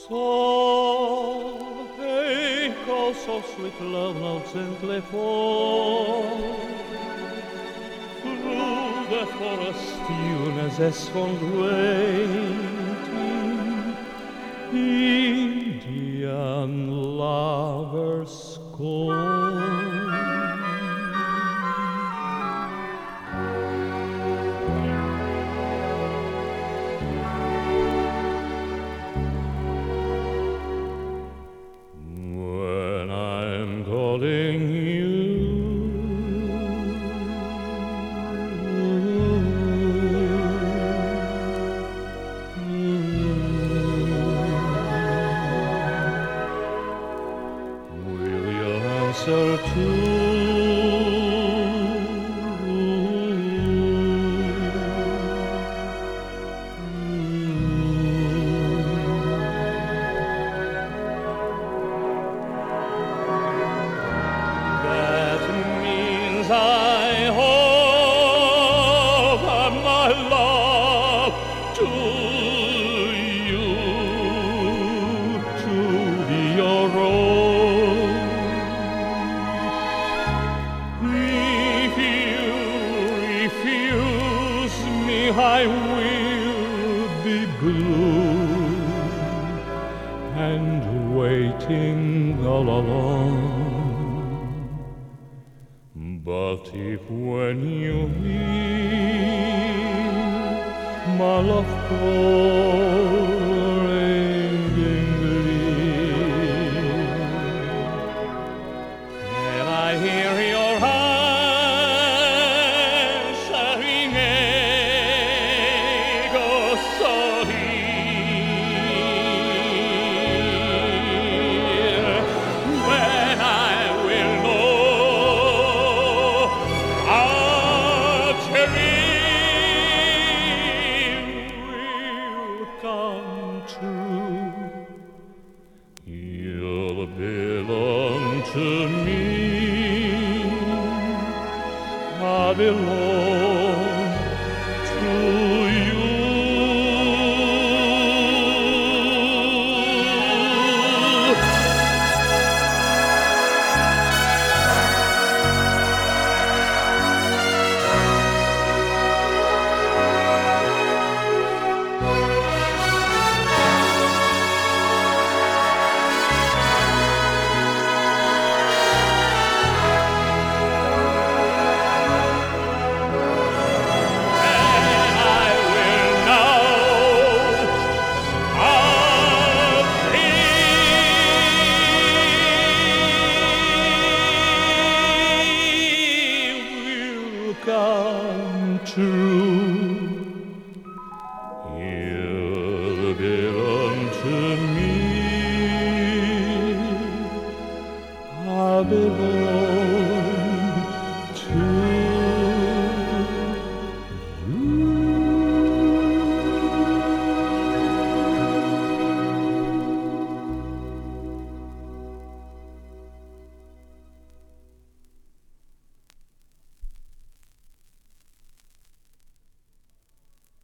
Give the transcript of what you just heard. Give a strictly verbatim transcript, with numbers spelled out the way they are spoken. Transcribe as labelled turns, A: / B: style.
A: So, echo, so sweet love now gently fall through the forest tune as a swan waiting, Indian lovers call. Calling you, will you answer too? I offer my love to you, to be your own. If you refuse me, I will be blue and waiting all alone. But if when you hear my love pouring in glee, can I hear your answering echo so near, when I will know come true, you'll belong to me, I belong